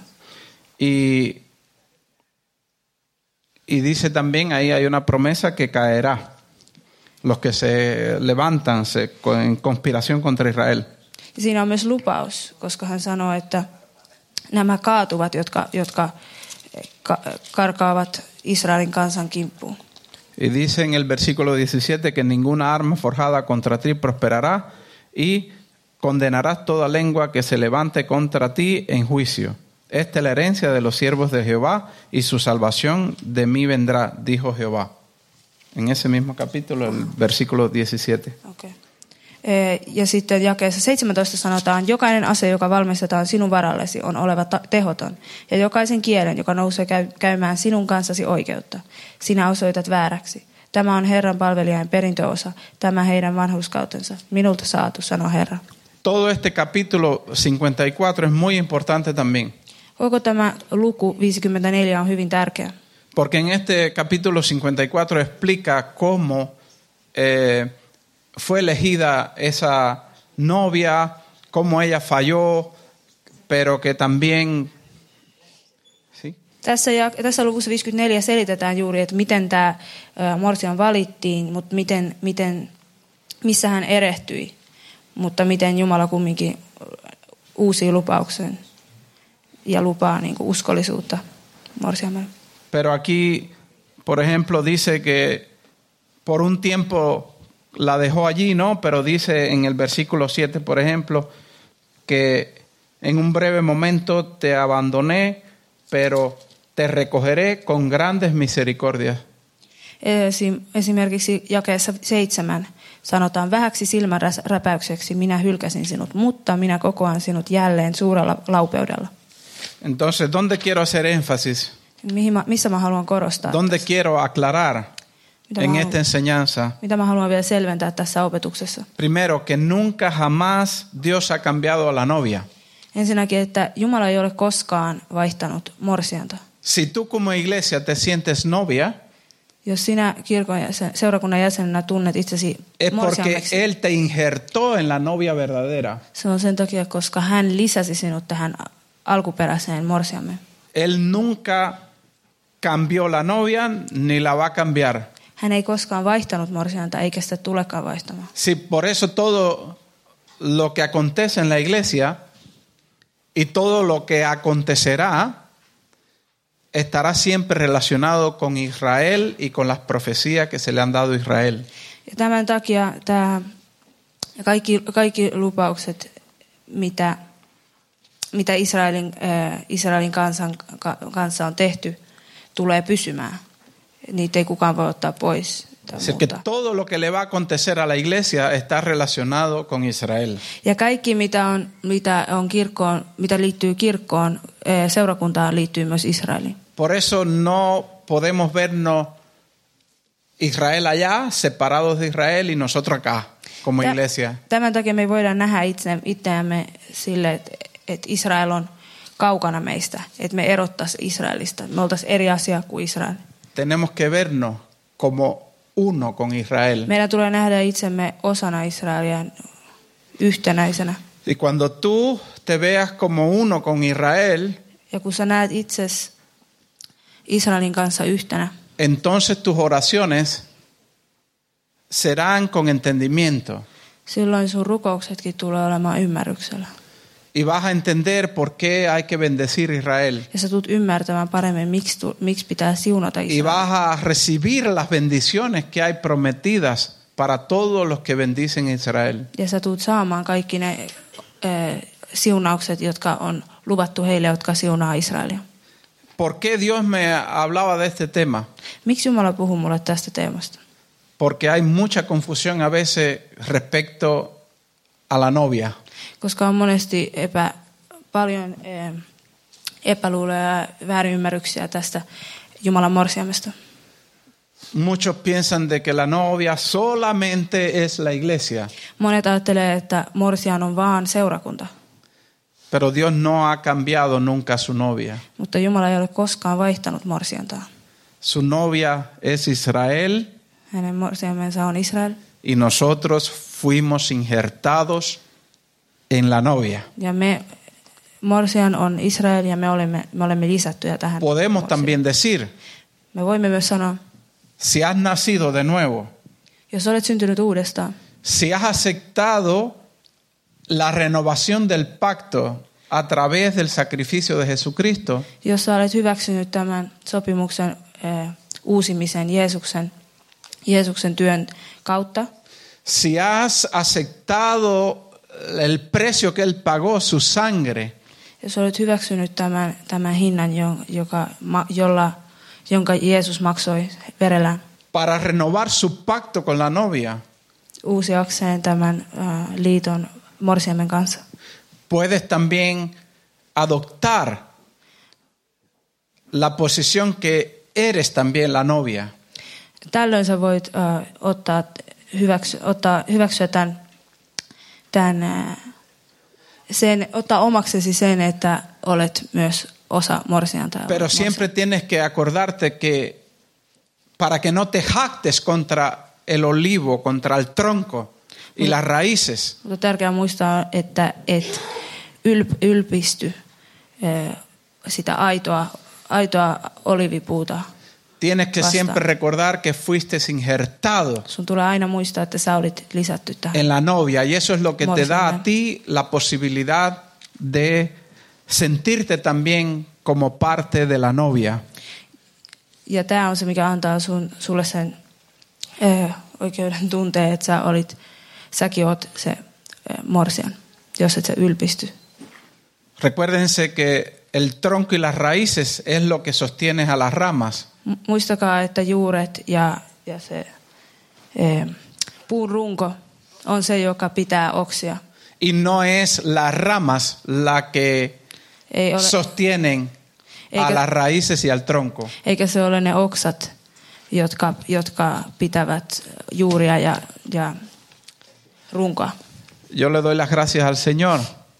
A: Y dice también, ahí hay una promesa que caerá los que se levantan en conspiración contra Israel.
B: Ja siinä on myös lupaus, koska hän sanoo, että nämä kaatuvat, jotka karkaavat Israelin kansan kimppuun.
A: Y dice en el versículo 17 que ninguna arma forjada contra ti prosperará y condenarás toda lengua que se levante contra ti en juicio. Esta es la herencia de los siervos de Jehová y su salvación de mí vendrá, dijo Jehová. En ese mismo capítulo, el versículo 17.
B: Okay. Ja sitten jakeessa 17 sanotaan, jokainen ase, joka valmistetaan sinun varallesi, on oleva tehoton. Ja jokaisen kielen, joka nousee käymään sinun kanssasi oikeutta, sinä osoitat vääräksi. Tämä on Herran palvelijain perintöosa, tämä heidän vanhurskautensa. Minulta saatu, sanoo Herra.
A: Todo este capítulo 54 es muy importante también.
B: Koko tämä luku 54 on hyvin tärkeä.
A: Porque en este capítulo 54 explica cómo fue elegida esa novia, cómo ella falló, pero que también... ¿sí?
B: Tässä luvussa 54 selitetään juuri, että miten tämä morsian valittiin, mutta missä hän erehtyi, mutta miten Jumala kumminkin uusi lupauksen ja lupaa niin kuin uskollisuutta morsiamelle.
A: Pero aquí, por ejemplo, dice que por un tiempo la dejó allí, ¿no? Pero dice en el versículo 7, por ejemplo, que en un breve momento te abandoné, pero te recogeré con grandes misericordias.
B: Esimerkiksi jakeessa 7 sanotaan, vähäksi silmänräpäykseksi minä hylkäsin sinut, mutta minä kokoan sinut jälleen suurella laupeudella.
A: Entonces, ¿dónde quiero hacer énfasis?
B: Missä mä haluan korostaa?
A: ¿Dónde quiero aclarar en esta enseñanza?
B: Mitä mä haluan vielä selventää tässä opetuksessa?
A: Primero, que nunca jamás Dios ha cambiado a la novia.
B: Ensinnäkin, että Jumala ei ole koskaan vaihtanut morsianta.
A: Si tú como iglesia te sientes novia,
B: Jos sinä kirkon seurakunnan jäsenenä tunnet itsesi
A: es porque
B: morsiameksi,
A: Él te injertó en la novia verdadera.
B: se on sen takia, koska hän lisäsi sinut tähän alkuperäiseen morsiamme.
A: Él nunca cambió la novia ni la va a cambiar.
B: Hän ei koskaan vaihtanut morsianta, eikä sitä tulekaan vaihtamaan.
A: Sí, por eso todo lo que acontece en la iglesia y todo lo que acontecerá estará siempre relacionado con Israel y con las profecías que se le han dado a Israel.
B: Ja tämän takia tämä kaikki lupaukset, mitä Israelin kanssa on tehty, tulee pysymään. Niitä ei kukaan voi ottaa pois.
A: Así que todo lo que le va a acontecer a la iglesia está relacionado con Israel.
B: Ja kaikki, mitä liittyy kirkkoon, seurakuntaan liittyy myös Israeliin.
A: Por eso no podemos vernos Israel allá, separados de Israel, y nosotros acá, como iglesia.
B: Tämän takia me voidaan nähdä itseämme sille, että Israel on kaukana meistä, että me erottaisiin Israelista. Me oltaisiin eri asia kuin Israel.
A: Tenemos que vernos como uno con Israel.
B: Meidän tulee nähdä itsemme osana Israelia, yhtenäisenä.
A: Y cuando tú te veas como uno con Israel,
B: Ja kun sä näet itsesi Israelin kanssa yhtenä,
A: entonces tus oraciones serán con entendimiento.
B: silloin sun rukouksetkin tulee olemaan ymmärryksellä.
A: Y vas a entender por qué hay que bendecir Israel.
B: Ja sä tulet ymmärtämään paremmin, miksi pitää siunata
A: Y
B: Israelia.
A: vas a recibir las bendiciones que hay prometidas para todos los que bendicen Israel.
B: Ja sä tulet saamaan kaikki ne siunaukset, jotka on luvattu heille, jotka siunaa Israelia.
A: ¿Por qué Dios me hablaba de este tema?
B: Miksi Jumala puhuu mulle tästä teemasta?
A: Porque hay mucha confusión a veces respecto a la novia.
B: Koska on monesti paljon epäluuloja ja väärinymmärryksiä tästä Jumalan morsiamesta.
A: Muchos piensan de que la novia solamente es la iglesia.
B: Monet ajattelee, että morsian on vaan seurakunta.
A: Pero Dios no ha cambiado nunca su novia.
B: Mutta Jumala ei ole koskaan vaihtanut morsiantaa.
A: Su novia es Israel
B: Hänen morsiamensa on Israel.
A: y nosotros fuimos injertados en la novia.
B: Ja morsian on Israel ja me olemme lisättyjä tähän.
A: Podemos
B: morsian.
A: también decir,
B: Me voimme myös sanoa,
A: si has nacido de nuevo,
B: jos olet syntynyt uudestaan,
A: si has aceptado la renovación del pacto a través del sacrificio de Jesucristo,
B: jos sä olet hyväksynyt tämän sopimuksen uusimisen Jeesuksen työn kautta,
A: si has aceptado el precio que Él pagó, su sangre,
B: jos olet hyväksynyt tämän hinnan, jonka Jeesus maksoi verellään,
A: para renovar su pacto con la novia,
B: uusiakseen tämän liiton morsiamen kanssa,
A: puedes también adoptar la posición que eres también la novia.
B: Tällöin sä voit hyväksyä ottaa omaksesi sen, että olet myös osa morsianta.
A: Pero siempre tienes que acordarte que para que no te jactes contra el olivo, contra el tronco y las raíces.
B: Mutta tärkeää muistaa, että et ylpisty sitä aitoa olivipuuta.
A: Tienes que
B: Vastaan.
A: siempre recordar que fuiste injertado
B: Sun tulee aina muistaa, että sä olit lisätty tähän.
A: en la novia y eso es lo que te da a
B: Morsiamen.
A: ti la posibilidad de sentirte también como parte de la novia.
B: Ja tämä on se, mikä antaa sulle sen oikeuden tunteen, että säkin oot se morsian, jos et sä ylpisty.
A: Recuérdense que el tronco y las raíces es lo que sostiene a las ramas.
B: Muistakaa, että juuret ja se puun runko on se, joka pitää oksia.
A: Y no es las ramas la que
B: Ei ole,
A: sostienen a
B: Eikä-
A: las raíces y al tronco.
B: eikä se ole ne oksat, jotka pitävät juuria ja runkoa.
A: Yo le doy las gracias al Señor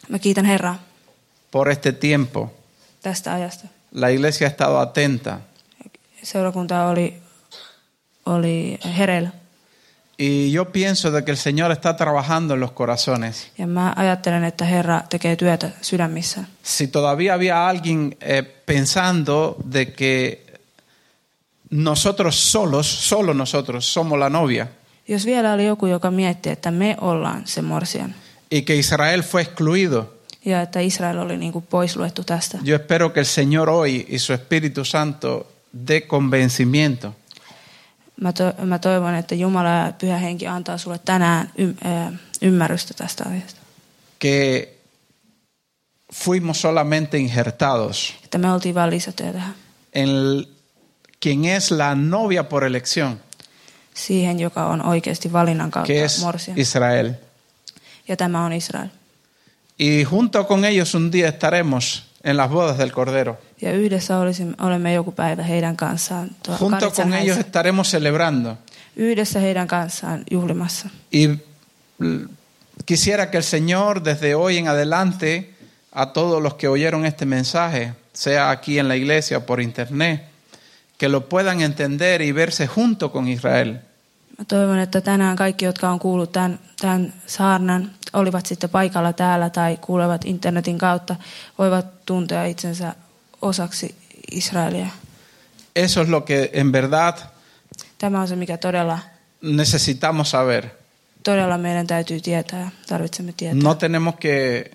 B: Mä kiitän Herraa
A: por este tiempo.
B: tästä ajasta.
A: La iglesia ha estado atenta.
B: Seurakunta oli hereillä.
A: Y yo pienso de que el Señor está trabajando en los corazones.
B: Ja mä ajattelen, että Herra tekee työtä sydämissä.
A: Si todavía había alguien pensando de que nosotros solo nosotros somos la novia.
B: Jos vielä oli joku, joka mietti, että me ollaan se morsian.
A: Y que Israel fue excluido.
B: Ja että Israel oli niin kuin pois luettu tästä.
A: Yo espero que el Señor hoy y su Espíritu Santo dé convencimiento.
B: Mä toivon, että Jumala ja Pyhä Henki antaa sulle tänään ymmärrystä tästä asiasta.
A: Que fuimos solamente injertados
B: Että me oltiin vain lisätyä tähän.
A: en quien es la novia por elección,
B: Siihen, joka on oikeasti valinnan kautta
A: que es
B: morsian.
A: Israel.
B: Ja tämä on Israel.
A: Y junto con ellos un día estaremos en las bodas del Cordero.
B: Ja yhdessä olemme joku päivä heidän kanssaan.
A: Junto con ellos estaremos celebrando.
B: Yhdessä heidän kanssaan juhlimassa.
A: Y quisiera que el Señor desde hoy en adelante a todos los que oyeron este mensaje, sea aquí en la iglesia o por internet, que lo puedan entender y verse junto con Israel.
B: Mä toivon, että tänään kaikki, jotka on kuullut tämän saarnan, olivat sitten paikalla täällä tai kuulevat internetin kautta, voivat tuntea itsensä osaksi Israelia.
A: Eso es lo que en verdad
B: Tämä on se, mikä
A: necesitamos saber.
B: todella meidän täytyy tietää, tarvitsemme tietää.
A: No tenemos que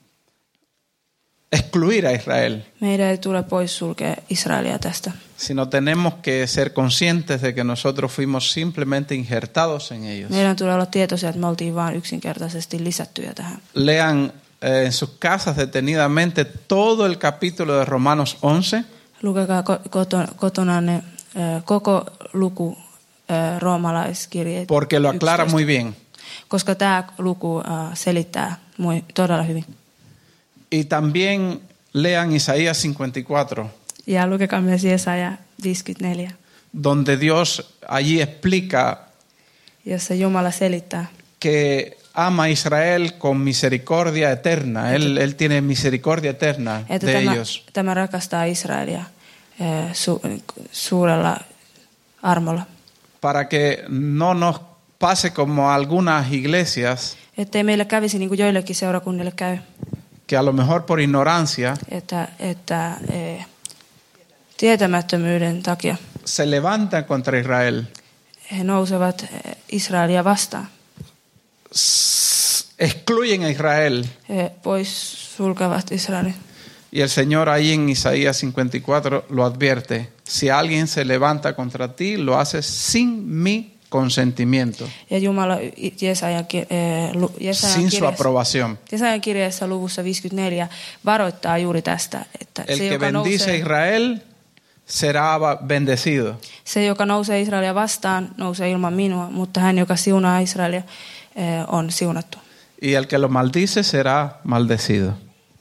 A: excluir a Israel,
B: Meidän ei tule pois sulkea Israelia tästä,
A: sino tenemos que ser conscientes de que nosotros fuimos simplemente injertados en ellos.
B: meidän tulee olla tietoisia, että me oltiin vain yksinkertaisesti lisättyjä tähän.
A: Lean en sus casas detenidamente todo el capítulo de Romanos 11.
B: Lukekaa kotonanne koko luku roomalaiskirjeet.
A: Porque lo aclara
B: 11.
A: muy bien.
B: Koska tämä luku selittää todella hyvin.
A: Y también lean Isaías 54,
B: Ja lukekaa myös Jesaja 54,
A: donde Dios allí explica
B: jossa Jumala selittää,
A: que ama a Israel con misericordia eterna. Él tiene misericordia eterna
B: että
A: de ellos.
B: tämä rakastaa Israelia suurella armolla.
A: Para que no nos pase como a algunas iglesias,
B: Ettei meille kävisi niin kuin joillekin seurakunnille käy,
A: que a lo mejor por ignorancia
B: että tietämättömyyden takia
A: se levantan contra Israel,
B: he nousevat Israelia vastaan.
A: excluyen a Israel.
B: He pois sulkevat Israelin.
A: Y el Señor ahí en Isaías 54 lo advierte. Si alguien se levanta contra ti, lo hace sin mi consentimiento,
B: Ja Jumala Jesajan
A: sin su aprobación.
B: Jesajan kirjeessä luvussa 54 varoittaa juuri tästä, että
A: El que bendice a Israel será bendecido.
B: se, joka nousee Israelia vastaan, nousee ilman minua, mutta hän, joka siunaa Israelia, on siunattu.
A: Y el que lo maldice será maldecido.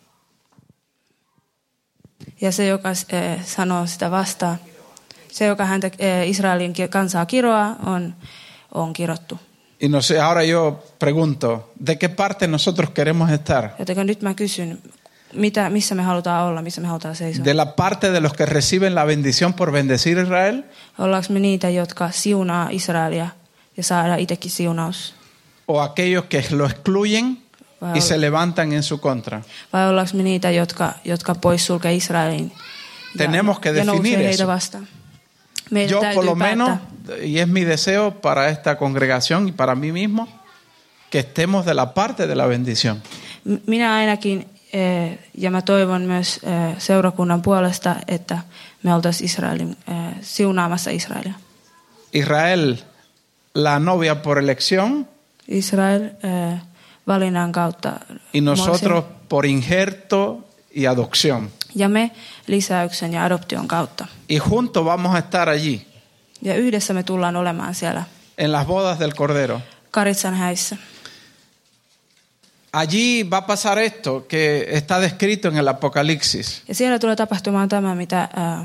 B: Ja se, joka sanoo sitä vastaan, se, joka häntä Israelin kansaa kiroaa, on kirottu.
A: Y no sé, ahora yo pregunto, ¿de qué parte nosotros queremos estar?
B: Joten nyt mä kysyn, missä me halutaan olla, missä me halutaan seisoa.
A: ¿De la parte de los que reciben la bendición por bendecir a Israel?
B: Ollaanko me niitä, jotka siunaa Israelia ja saada itsekin siunaus?
A: ¿O aquellos que lo excluyen y se levantan en su contra?
B: Vai ollaanko me niitä, jotka pois sulkee Israelin
A: Tenemos que definir
B: heitä
A: eso.
B: vastaan? Meidän
A: Yo
B: täytyy
A: por lo menos,
B: päättää.
A: y es mi deseo para esta congregación y para mí mismo, que estemos de la parte de la bendición.
B: Minä ainakin, ja mä toivon myös seurakunnan puolesta, että me oltaisiin siunaamassa Israelia.
A: Israel, la novia por elección,
B: Israel valinnan kautta.
A: y nosotros por injerto y adopción.
B: Ja me lisäyksen ja adoption kautta.
A: Y juntos vamos a estar allí,
B: Ja yhdessä me tullaan olemaan siellä
A: en las bodas del Cordero.
B: Karitsan häissä.
A: Allí va a pasar esto que está descrito en el Apocalipsis.
B: Ja siellä tulee tapahtumaan tämä, mitä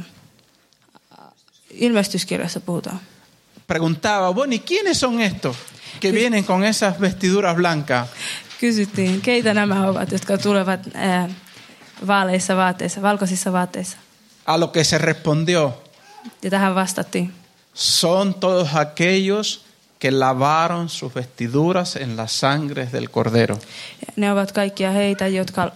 B: ilmestyskirjassa puhutaan.
A: Preguntaba, bueno, ¿y quiénes son estos que vienen con esas vestiduras blancas?
B: kysyttiin, keitä nämä ovat, jotka tulevat vaaleissa vaatteissa, valkoisissa vaatteissa.
A: A lo que se respondió,
B: Ja tähän vastattiin.
A: son todos aquellos que lavaron sus vestiduras en la sangre del Cordero.
B: Ne ovat kaikkia heitä, jotka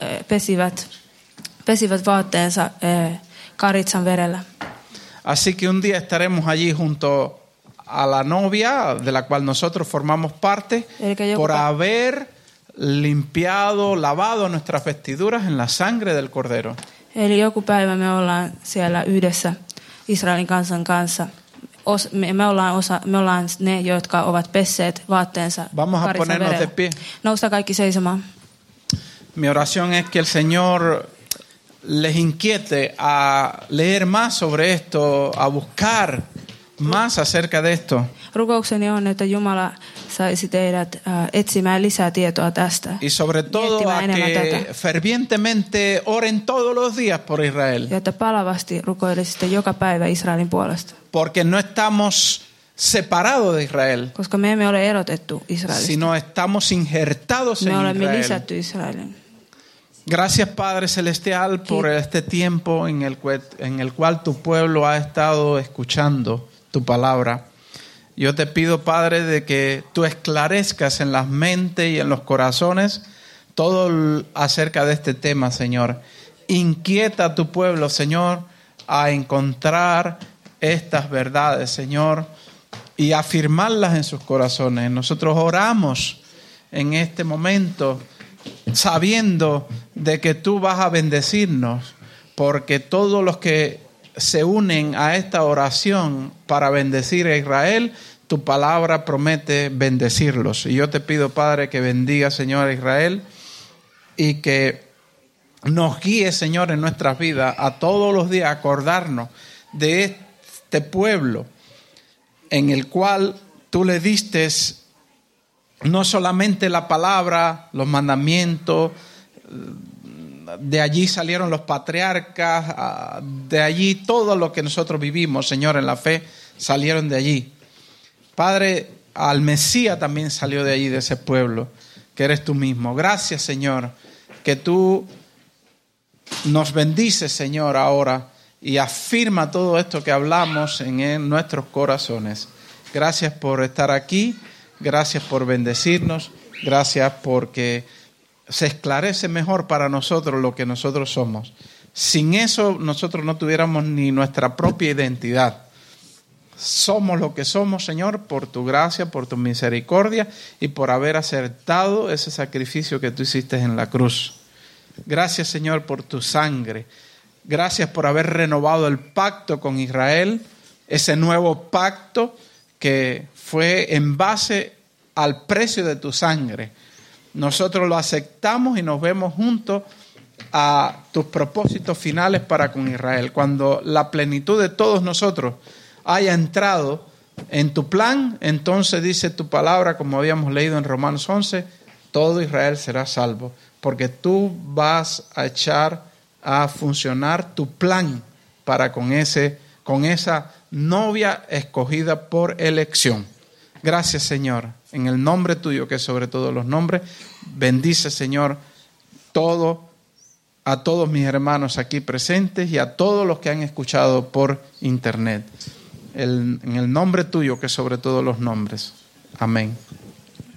B: pesivät vaatteensa karitsan verellä.
A: Así que un día estaremos allí junto a la novia, de la cual nosotros formamos parte, por haber limpiado, lavado nuestras vestiduras en la sangre del Cordero.
B: Eli joku päivä me ollaan siellä yhdessä Israelin kansan kanssa. Me ollaan ne, jotka ovat pesseet vaatteensa
A: Vamos a
B: karitsan
A: ponernos de
B: verellä.
A: pie.
B: Nousta kaikki seisomaan.
A: Mi oración es que el Señor les inquiete a leer más sobre esto, a buscar más acerca de esto.
B: Rukoukseni on, että Jumala saisi teidät etsimään lisää tietoa tästä.
A: Y sobre todo a que fervientemente oren todos los días por Israel.
B: Ja että palavasti rukoilisitte joka päivä Israelin puolesta.
A: Porque no estamos separados de Israel,
B: Koska me emme ole erotettu Israelista.
A: sino estamos injertados
B: Me
A: en
B: olemme
A: Israel.
B: lisätty Israelin.
A: Gracias, Padre Celestial, por este tiempo en el cual tu pueblo ha estado escuchando tu palabra. Yo te pido, Padre, de que tú esclarezcas en las mentes y en los corazones todo acerca de este tema, Señor. Inquieta a tu pueblo, Señor, a encontrar estas verdades, Señor, y afirmarlas en sus corazones. Nosotros oramos en este momento sabiendo de que tú vas a bendecirnos, porque todos los que se unen a esta oración para bendecir a Israel, tu palabra promete bendecirlos. Y yo te pido, Padre, que bendiga, Señor, a Israel y que nos guíe, Señor, en nuestras vidas a todos los días acordarnos de este pueblo en el cual tú le diste no solamente la palabra, los mandamientos, de allí salieron los patriarcas, de allí todo lo que nosotros vivimos, Señor, en la fe, salieron de allí. Padre, al Mesías también salió de allí, de ese pueblo, que eres tú mismo. Gracias, Señor, que tú nos bendices, Señor, ahora y afirma todo esto que hablamos en nuestros corazones. Gracias por estar aquí, gracias por bendecirnos, gracias porque se esclarece mejor para nosotros lo que nosotros somos. Sin eso nosotros no tuviéramos ni nuestra propia identidad. Somos lo que somos, Señor, por tu gracia, por tu misericordia y por haber aceptado ese sacrificio que tú hiciste en la cruz. Gracias, Señor, por tu sangre. Gracias por haber renovado el pacto con Israel, ese nuevo pacto que fue en base al precio de tu sangre. Nosotros lo aceptamos y nos vemos juntos a tus propósitos finales para con Israel. Cuando la plenitud de todos nosotros haya entrado en tu plan, entonces dice tu palabra, como habíamos leído en Romanos 11, todo Israel será salvo, porque tú vas a echar a funcionar tu plan para con esa novia escogida por elección. Gracias, Señor, en el nombre tuyo que es sobre todos los nombres. Bendice, Señor, a todos mis hermanos aquí presentes y a todos los que han escuchado por internet. En el nombre tuyo que es sobre todos los nombres. Amén.